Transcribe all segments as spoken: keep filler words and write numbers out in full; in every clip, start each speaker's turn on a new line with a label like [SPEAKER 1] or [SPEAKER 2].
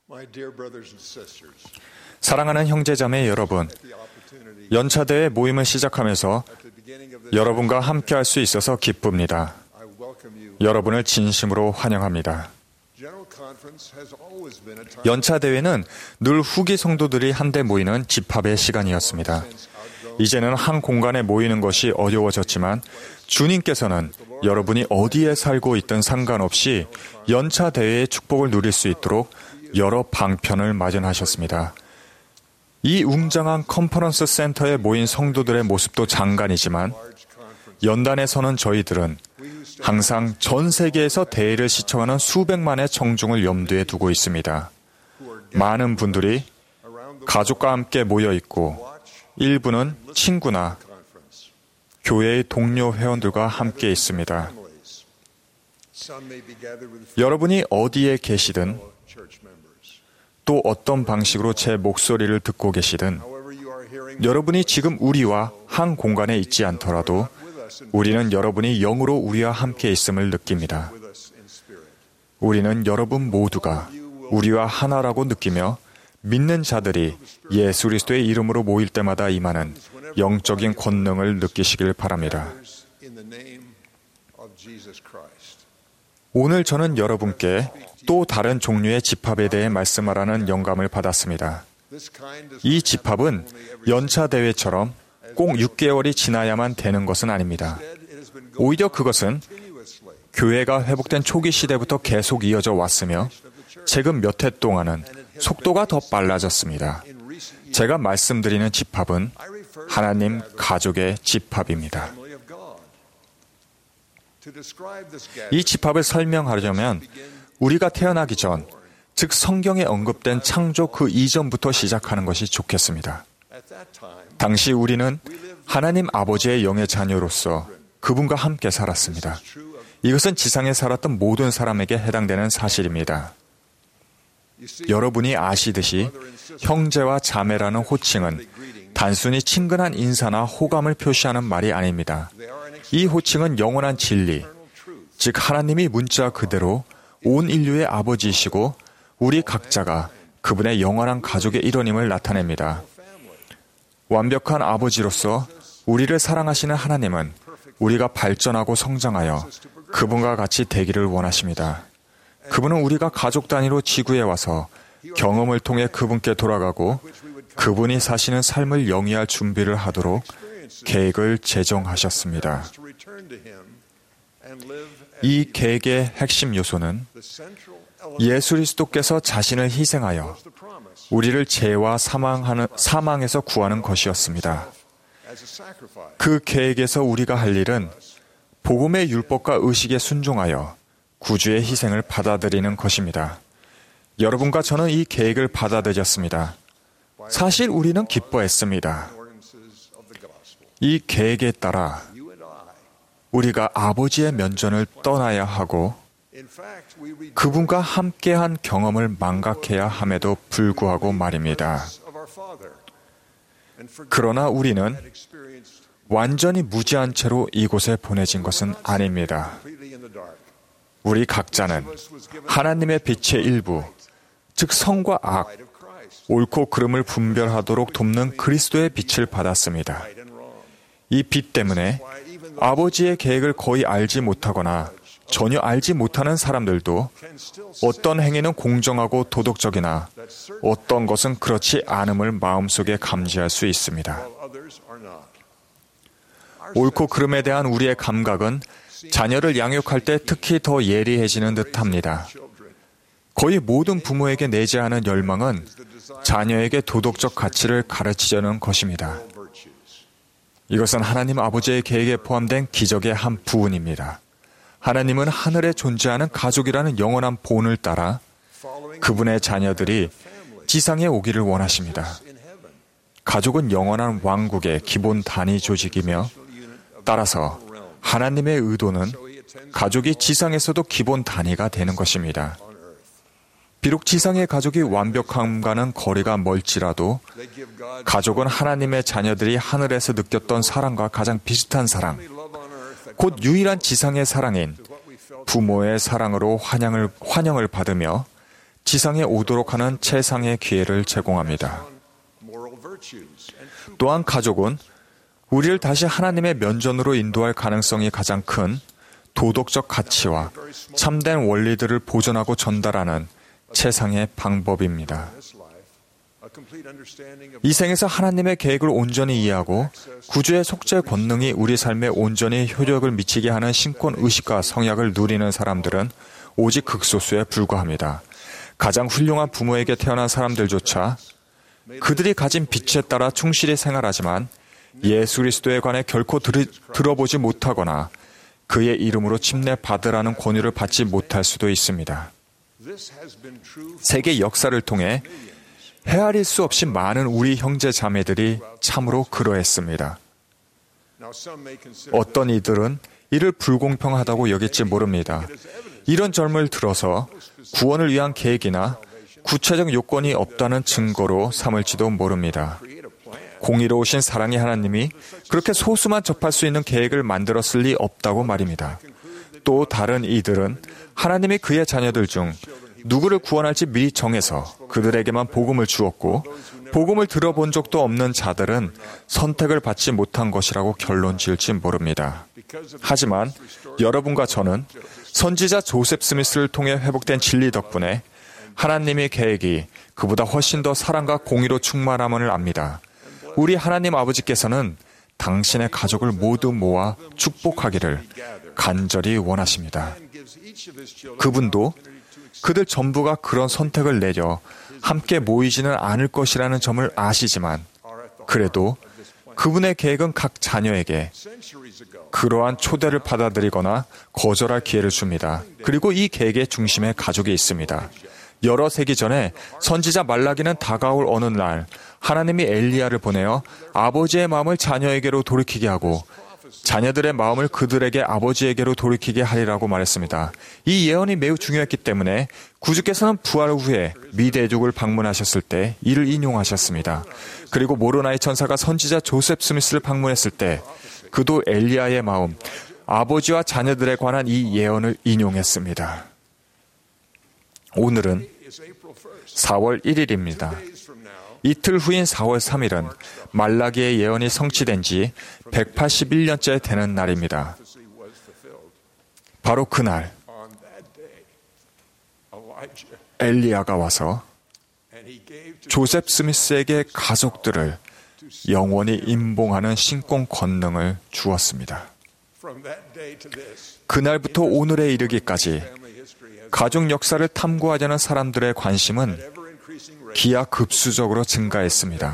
[SPEAKER 1] 사랑하는 형제자매 여러분, 연차대회 모임을 시작하면서 여러분과 함께할 수 있어서 기쁩니다. 여러분을 진심으로 환영합니다. 연차대회는 늘 후기 성도들이 한데 모이는 집합의 시간이었습니다. 이제는 한 공간에 모이는 것이 어려워졌지만 주님께서는 여러분이 어디에 살고 있든 상관없이 연차대회의 축복을 누릴 수 있도록 여러 방편을 마련하셨습니다. 이 웅장한 컨퍼런스 센터에 모인 성도들의 모습도 장관이지만 연단에 서는 저희들은 항상 전 세계에서 대회를 시청하는 수백만의 청중을 염두에 두고 있습니다. 많은 분들이 가족과 함께 모여 있고 일부는 친구나 교회의 동료 회원들과 함께 있습니다. 여러분이 어디에 계시든 또 어떤 방식으로 제 목소리를 듣고 계시든 여러분이 지금 우리와 한 공간에 있지 않더라도 우리는 여러분이 영으로 우리와 함께 있음을 느낍니다. 우리는 여러분 모두가 우리와 하나라고 느끼며 믿는 자들이 예수 그리스도의 이름으로 모일 때마다 임하는 영적인 권능을 느끼시길 바랍니다. 오늘 저는 여러분께 또 다른 종류의 집합에 대해 말씀하라는 영감을 받았습니다. 이 집합은 연차 대회처럼 꼭 육 개월이 지나야만 되는 것은 아닙니다. 오히려 그것은 교회가 회복된 초기 시대부터 계속 이어져 왔으며 최근 몇 해 동안은 속도가 더 빨라졌습니다. 제가 말씀드리는 집합은 하나님 가족의 집합입니다. 이 집합을 설명하려면 우리가 태어나기 전, 즉 성경에 언급된 창조 그 이전부터 시작하는 것이 좋겠습니다. 당시 우리는 하나님 아버지의 영의 자녀로서 그분과 함께 살았습니다. 이것은 지상에 살았던 모든 사람에게 해당되는 사실입니다. 여러분이 아시듯이 형제와 자매라는 호칭은 단순히 친근한 인사나 호감을 표시하는 말이 아닙니다. 이 호칭은 영원한 진리, 즉 하나님이 문자 그대로 온 인류의 아버지이시고 우리 각자가 그분의 영원한 가족의 일원임을 나타냅니다. 완벽한 아버지로서 우리를 사랑하시는 하나님은 우리가 발전하고 성장하여 그분과 같이 되기를 원하십니다. 그분은 우리가 가족 단위로 지구에 와서 경험을 통해 그분께 돌아가고 그분이 사시는 삶을 영위할 준비를 하도록 계획을 제정하셨습니다. 이 계획의 핵심 요소는 예수 그리스도께서 자신을 희생하여 우리를 죄와 사망하는, 사망에서 구하는 것이었습니다. 그 계획에서 우리가 할 일은 복음의 율법과 의식에 순종하여 구주의 희생을 받아들이는 것입니다. 여러분과 저는 이 계획을 받아들였습니다. 사실 우리는 기뻐했습니다. 이 계획에 따라 우리가 아버지의 면전을 떠나야 하고 그분과 함께한 경험을 망각해야 함에도 불구하고 말입니다. 그러나 우리는 완전히 무지한 채로 이곳에 보내진 것은 아닙니다. 우리 각자는 하나님의 빛의 일부, 즉 성과 악, 옳고 그름을 분별하도록 돕는 그리스도의 빛을 받았습니다. 이 빛 때문에 아버지의 계획을 거의 알지 못하거나 전혀 알지 못하는 사람들도 어떤 행위는 공정하고 도덕적이나 어떤 것은 그렇지 않음을 마음속에 감지할 수 있습니다. 옳고 그름에 대한 우리의 감각은 자녀를 양육할 때 특히 더 예리해지는 듯합니다. 거의 모든 부모에게 내재하는 열망은 자녀에게 도덕적 가치를 가르치려는 것입니다. 이것은 하나님 아버지의 계획에 포함된 기적의 한 부분입니다. 하나님은 하늘에 존재하는 가족이라는 영원한 본을 따라 그분의 자녀들이 지상에 오기를 원하십니다. 가족은 영원한 왕국의 기본 단위 조직이며 따라서 하나님의 의도는 가족이 지상에서도 기본 단위가 되는 것입니다. 비록 지상의 가족이 완벽함과는 거리가 멀지라도 가족은 하나님의 자녀들이 하늘에서 느꼈던 사랑과 가장 비슷한 사랑, 곧 유일한 지상의 사랑인 부모의 사랑으로 환영을, 환영을 받으며 지상에 오도록 하는 최상의 기회를 제공합니다. 또한 가족은 우리를 다시 하나님의 면전으로 인도할 가능성이 가장 큰 도덕적 가치와 참된 원리들을 보존하고 전달하는 최상의 방법입니다. 이 생에서 하나님의 계획을 온전히 이해하고 구주의 속죄 권능이 우리 삶에 온전히 효력을 미치게 하는 신권 의식과 성약을 누리는 사람들은 오직 극소수에 불과합니다. 가장 훌륭한 부모에게 태어난 사람들조차 그들이 가진 빛에 따라 충실히 생활하지만 예수 그리스도에 관해 결코 들, 들어보지 못하거나 그의 이름으로 침례받으라는 권유를 받지 못할 수도 있습니다. 세계 역사를 통해 헤아릴 수 없이 많은 우리 형제 자매들이 참으로 그러했습니다. 어떤 이들은 이를 불공평하다고 여길지 모릅니다. 이런 점을 들어서 구원을 위한 계획이나 구체적 요건이 없다는 증거로 삼을지도 모릅니다. 공의로우신 사랑의 하나님이 그렇게 소수만 접할 수 있는 계획을 만들었을 리 없다고 말입니다. 또 다른 이들은 하나님이 그의 자녀들 중 누구를 구원할지 미리 정해서 그들에게만 복음을 주었고 복음을 들어본 적도 없는 자들은 선택을 받지 못한 것이라고 결론 지을지 모릅니다. 하지만 여러분과 저는 선지자 조셉 스미스를 통해 회복된 진리 덕분에 하나님의 계획이 그보다 훨씬 더 사랑과 공의로 충만함을 압니다. 우리 하나님 아버지께서는 당신의 가족을 모두 모아 축복하기를 간절히 원하십니다. 그분도 그들 전부가 그런 선택을 내려 함께 모이지는 않을 것이라는 점을 아시지만 그래도 그분의 계획은 각 자녀에게 그러한 초대를 받아들이거나 거절할 기회를 줍니다. 그리고 이 계획의 중심에 가족이 있습니다. 여러 세기 전에 선지자 말라기는 다가올 어느 날 하나님이 엘리야를 보내어 아버지의 마음을 자녀에게로 돌이키게 하고 자녀들의 마음을 그들에게 아버지에게로 돌이키게 하리라고 말했습니다. 이 예언이 매우 중요했기 때문에 구주께서는 부활 후에 미 대륙을 방문하셨을 때 이를 인용하셨습니다. 그리고 모로나의 천사가 선지자 조셉 스미스를 방문했을 때 그도 엘리야의 마음, 아버지와 자녀들에 관한 이 예언을 인용했습니다. 오늘은 사월 일일입니다. 이틀 후인 사월 삼일은 말라기의 예언이 성취된 지 백팔십일 년째 되는 날입니다. 바로 그날 엘리야가 와서 조셉 스미스에게 가족들을 영원히 임봉하는 신권 권능을 주었습니다. 그날부터 오늘에 이르기까지 가족 역사를 탐구하자는 사람들의 관심은 기하급수적으로 증가했습니다.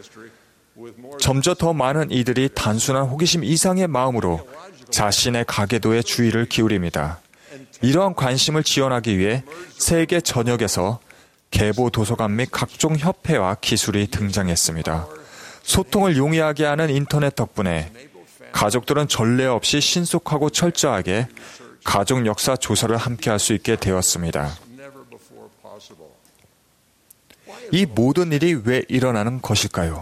[SPEAKER 1] 점점 더 많은 이들이 단순한 호기심 이상의 마음으로 자신의 가계도에 주의를 기울입니다. 이러한 관심을 지원하기 위해 세계 전역에서 계보 도서관 및 각종 협회와 기술이 등장했습니다. 소통을 용이하게 하는 인터넷 덕분에 가족들은 전례 없이 신속하고 철저하게 가족 역사 조사를 함께 할 수 있게 되었습니다. 이 모든 일이 왜 일어나는 것일까요?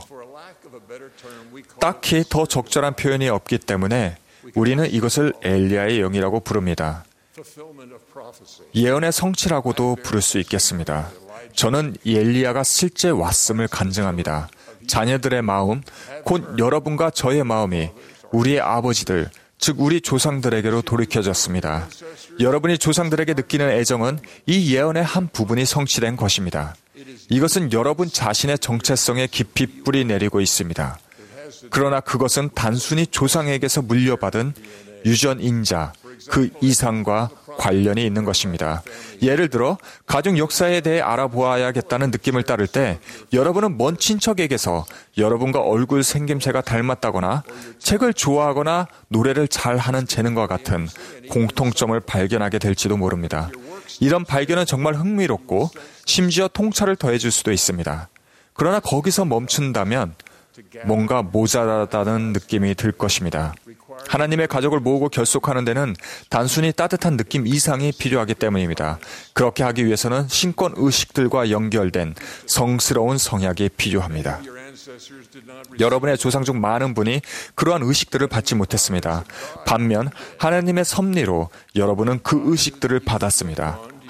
[SPEAKER 1] 딱히 더 적절한 표현이 없기 때문에 우리는 이것을 엘리야의 영이라고 부릅니다. 예언의 성취라고도 부를 수 있겠습니다. 저는 엘리야가 실제 왔음을 간증합니다. 자녀들의 마음, 곧 여러분과 저의 마음이 우리의 아버지들, 즉 우리 조상들에게로 돌이켜졌습니다. 여러분이 조상들에게 느끼는 애정은 이 예언의 한 부분이 성취된 것입니다. 이것은 여러분 자신의 정체성에 깊이 뿌리 내리고 있습니다. 그러나 그것은 단순히 조상에게서 물려받은 유전인자, 그 이상과 관련이 있는 것입니다. 예를 들어 가족 역사에 대해 알아보아야겠다는 느낌을 따를 때 여러분은 먼 친척에게서 여러분과 얼굴 생김새가 닮았다거나 책을 좋아하거나 노래를 잘하는 재능과 같은 공통점을 발견하게 될지도 모릅니다. 이런 발견은 정말 흥미롭고 심지어 통찰을 더해줄 수도 있습니다. 그러나 거기서 멈춘다면 뭔가 모자라다는 느낌이 들 것입니다. 하나님의 가족을 모으고 결속하는 데는 단순히 따뜻한 느낌 이상이 필요하기 때문입니다. 그렇게 하기 위해서는 신권 의식들과 연결된 성스러운 성약이 필요합니다. 여러분의 조상 중 많은 분이 그러한 의식들을 받지 못했습니다. 반면 하나님의 섭리로 여러분은 그 의식들을 받았습니다.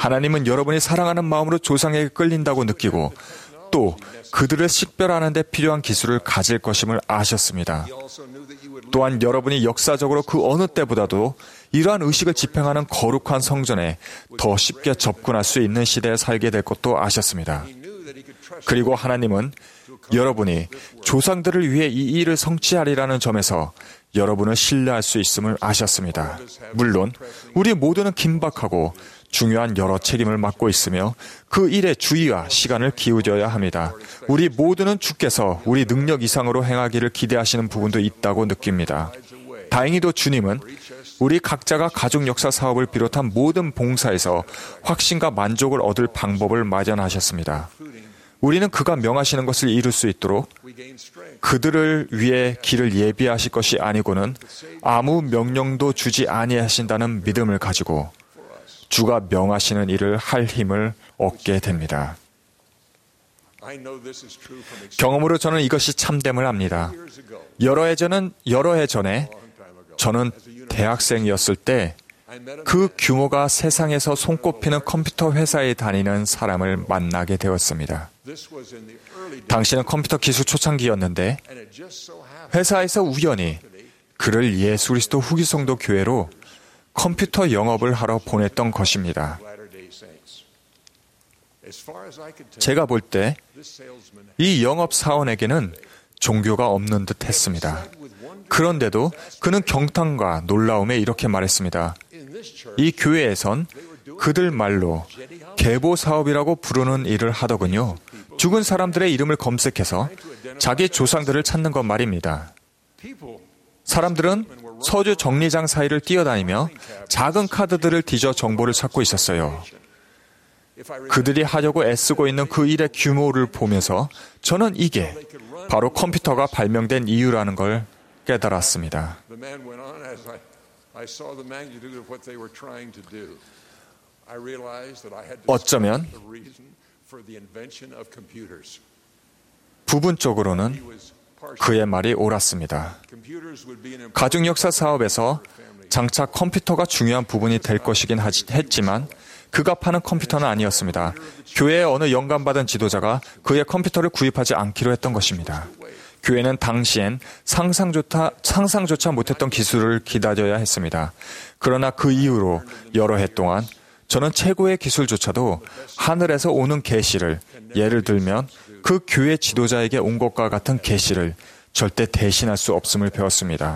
[SPEAKER 1] 하나님은 여러분이 사랑하는 마음으로 조상에게 끌린다고 느끼고 또 그들을 식별하는 데 필요한 기술을 가질 것임을 아셨습니다. 또한 여러분이 역사적으로 그 어느 때보다도 이러한 의식을 집행하는 거룩한 성전에 더 쉽게 접근할 수 있는 시대에 살게 될 것도 아셨습니다. 그리고 하나님은 여러분이 조상들을 위해 이 일을 성취하리라는 점에서 여러분을 신뢰할 수 있음을 아셨습니다. 물론 우리 모두는 긴박하고 중요한 여러 책임을 맡고 있으며 그 일에 주의와 시간을 기울여야 합니다. 우리 모두는 주께서 우리 능력 이상으로 행하기를 기대하시는 부분도 있다고 느낍니다. 다행히도 주님은 우리 각자가 가족 역사 사업을 비롯한 모든 봉사에서 확신과 만족을 얻을 방법을 마련하셨습니다. 우리는 그가 명하시는 것을 이룰 수 있도록 그들을 위해 길을 예비하실 것이 아니고는 아무 명령도 주지 아니하신다는 믿음을 가지고 주가 명하시는 일을 할 힘을 얻게 됩니다. 경험으로 저는 이것이 참됨을 압니다. 여러 해 전은 여러 해 전에 저는 대학생이었을 때 그 규모가 세상에서 손꼽히는 컴퓨터 회사에 다니는 사람을 만나게 되었습니다. 당시는 컴퓨터 기술 초창기였는데 회사에서 우연히 그를 예수 그리스도 후기성도 교회로 컴퓨터 영업을 하러 보냈던 것입니다. 제가 볼 때 이 영업 사원에게는 종교가 없는 듯 했습니다. 그런데도 그는 경탄과 놀라움에 이렇게 말했습니다. 이 교회에선 그들 말로 계보 사업이라고 부르는 일을 하더군요. 죽은 사람들의 이름을 검색해서 자기 조상들을 찾는 것 말입니다. 사람들은 서주 정리장 사이를 뛰어다니며 작은 카드들을 뒤져 정보를 찾고 있었어요. 그들이 하려고 애쓰고 있는 그 일의 규모를 보면서 저는 이게 바로 컴퓨터가 발명된 이유라는 걸 깨달았습니다. 어쩌면 부분적으로는 그의 말이 옳았습니다. 가족 역사 사업에서 장차 컴퓨터가 중요한 부분이 될 것이긴 했지만 그가 파는 컴퓨터는 아니었습니다. 교회의 어느 영감받은 지도자가 그의 컴퓨터를 구입하지 않기로 했던 것입니다. 교회는 당시엔 상상조차, 상상조차 못했던 기술을 기다려야 했습니다. 그러나 그 이후로 여러 해 동안 저는 최고의 기술조차도 하늘에서 오는 계시를, 예를 들면 그 교회 지도자에게 온 것과 같은 계시를 절대 대신할 수 없음을 배웠습니다.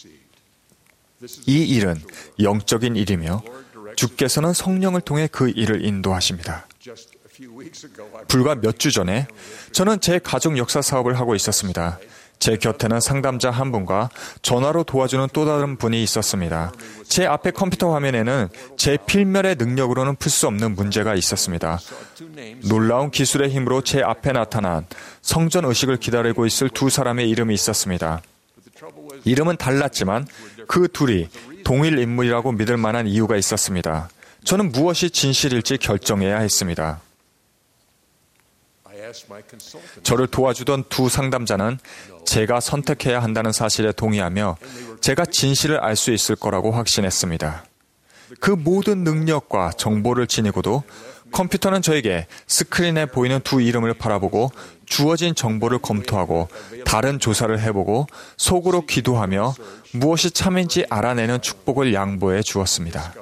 [SPEAKER 1] 이 일은 영적인 일이며 주께서는 성령을 통해 그 일을 인도하십니다. 불과 몇 주 전에 저는 제 가족 역사 사업을 하고 있었습니다. 제 곁에는 상담자 한 분과 전화로 도와주는 또 다른 분이 있었습니다. 제 앞에 컴퓨터 화면에는 제 필멸의 능력으로는 풀 수 없는 문제가 있었습니다. 놀라운 기술의 힘으로 제 앞에 나타난 성전 의식을 기다리고 있을 두 사람의 이름이 있었습니다. 이름은 달랐지만 그 둘이 동일 인물이라고 믿을 만한 이유가 있었습니다. 저는 무엇이 진실일지 결정해야 했습니다. 저를 도와주던 두 상담자는 제가 선택해야 한다는 사실에 동의하며 제가 진실을 알 수 있을 거라고 확신했습니다. 그 모든 능력과 정보를 지니고도 컴퓨터는 저에게 스크린에 보이는 두 이름을 바라보고 주어진 정보를 검토하고 다른 조사를 해보고 속으로 기도하며 무엇이 참인지 알아내는 축복을 양보해 주었습니다.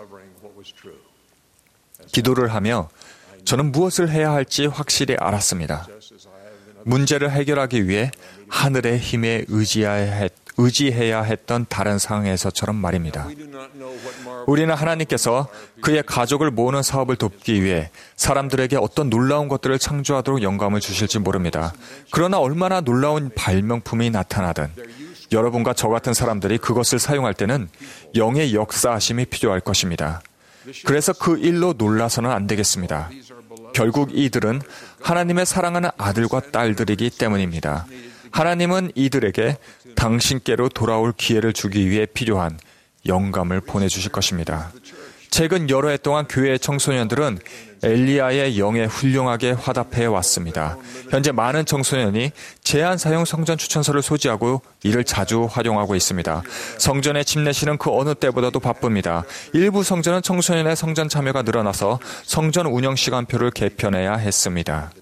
[SPEAKER 1] 기도를 하며 저는 무엇을 해야 할지 확실히 알았습니다. 문제를 해결하기 위해 하늘의 힘에 의지해야 했던 다른 상황에서처럼 말입니다. 우리는 하나님께서 그의 가족을 모으는 사업을 돕기 위해 사람들에게 어떤 놀라운 것들을 창조하도록 영감을 주실지 모릅니다. 그러나 얼마나 놀라운 발명품이 나타나든 여러분과 저 같은 사람들이 그것을 사용할 때는 영의 역사하심이 필요할 것입니다. 그래서 그 일로 놀라서는 안 되겠습니다. 결국 이들은 하나님의 사랑하는 아들과 딸들이기 때문입니다. 하나님은 이들에게 당신께로 돌아올 기회를 주기 위해 필요한 영감을 보내주실 것입니다. 최근 여러 해 동안 교회의 청소년들은 엘리야의 영에 훌륭하게 화답해 왔습니다. 현재 많은 청소년이 제한 사용 성전 추천서를 소지하고 이를 자주 활용하고 있습니다. 성전의 집내실은 그 어느 때보다도 바쁩니다. 일부 성전은 청소년의 성전 참여가 늘어나서 성전 운영 시간표를 개편해야 했습니다.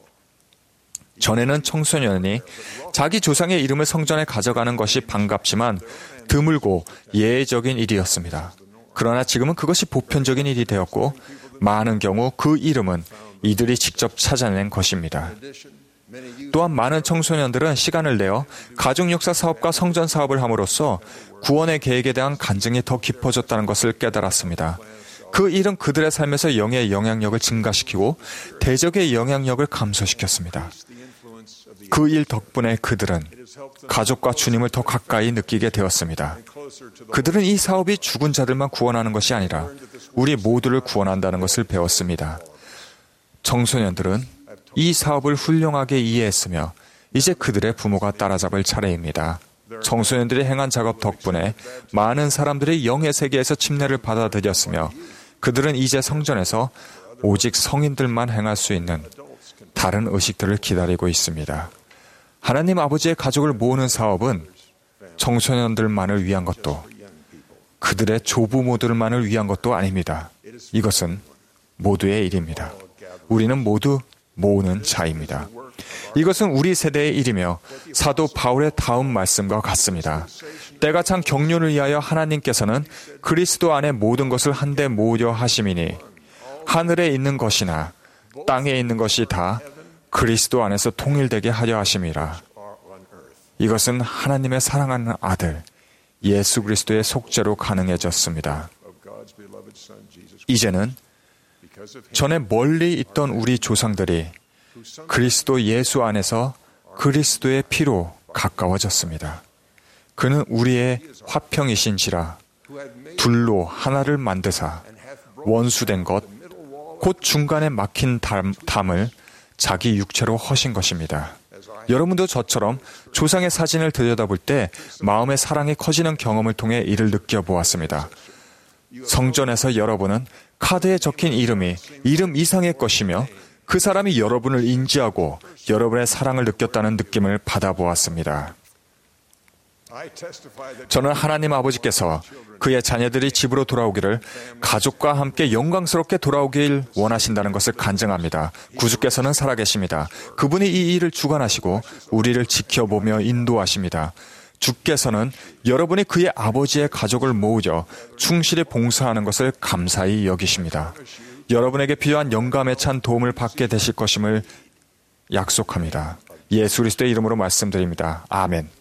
[SPEAKER 1] 전에는 청소년이 자기 조상의 이름을 성전에 가져가는 것이 반갑지만 드물고 예외적인 일이었습니다. 그러나 지금은 그것이 보편적인 일이 되었고 많은 경우 그 이름은 이들이 직접 찾아낸 것입니다. 또한 많은 청소년들은 시간을 내어 가족역사 사업과 성전 사업을 함으로써 구원의 계획에 대한 간증이 더 깊어졌다는 것을 깨달았습니다. 그 일은 그들의 삶에서 영의 영향력을 증가시키고 대적의 영향력을 감소시켰습니다. 그 일 덕분에 그들은 가족과 주님을 더 가까이 느끼게 되었습니다. 그들은 이 사업이 죽은 자들만 구원하는 것이 아니라 우리 모두를 구원한다는 것을 배웠습니다. 청소년들은 이 사업을 훌륭하게 이해했으며 이제 그들의 부모가 따라잡을 차례입니다. 청소년들이 행한 작업 덕분에 많은 사람들이 영의 세계에서 침례를 받아들였으며 그들은 이제 성전에서 오직 성인들만 행할 수 있는 다른 의식들을 기다리고 있습니다. 하나님 아버지의 가족을 모으는 사업은 청소년들만을 위한 것도 그들의 조부모들만을 위한 것도 아닙니다. 이것은 모두의 일입니다. 우리는 모두 모으는 자입니다. 이것은 우리 세대의 일이며 사도 바울의 다음 말씀과 같습니다. 때가 참 경륜을 위하여 하나님께서는 그리스도 안에 모든 것을 한데 모으려 하심이니 하늘에 있는 것이나 땅에 있는 것이 다 그리스도 안에서 통일되게 하려 하심이라. 이것은 하나님의 사랑하는 아들 예수 그리스도의 속죄로 가능해졌습니다. 이제는 전에 멀리 있던 우리 조상들이 그리스도 예수 안에서 그리스도의 피로 가까워졌습니다. 그는 우리의 화평이신지라 둘로 하나를 만드사 원수된 것 곧 중간에 막힌 담, 담을 자기 육체로 허신 것입니다. 여러분도 저처럼 조상의 사진을 들여다볼 때 마음의 사랑이 커지는 경험을 통해 이를 느껴보았습니다. 성전에서 여러분은 카드에 적힌 이름이 이름 이상의 것이며 그 사람이 여러분을 인지하고 여러분의 사랑을 느꼈다는 느낌을 받아보았습니다. 저는 하나님 아버지께서 그의 자녀들이 집으로 돌아오기를 가족과 함께 영광스럽게 돌아오길 원하신다는 것을 간증합니다. 구주께서는 살아계십니다. 그분이 이 일을 주관하시고 우리를 지켜보며 인도하십니다. 주께서는 여러분이 그의 아버지의 가족을 모으려 충실히 봉사하는 것을 감사히 여기십니다. 여러분에게 필요한 영감에 찬 도움을 받게 되실 것임을 약속합니다. 예수 그리스도의 이름으로 말씀드립니다. 아멘.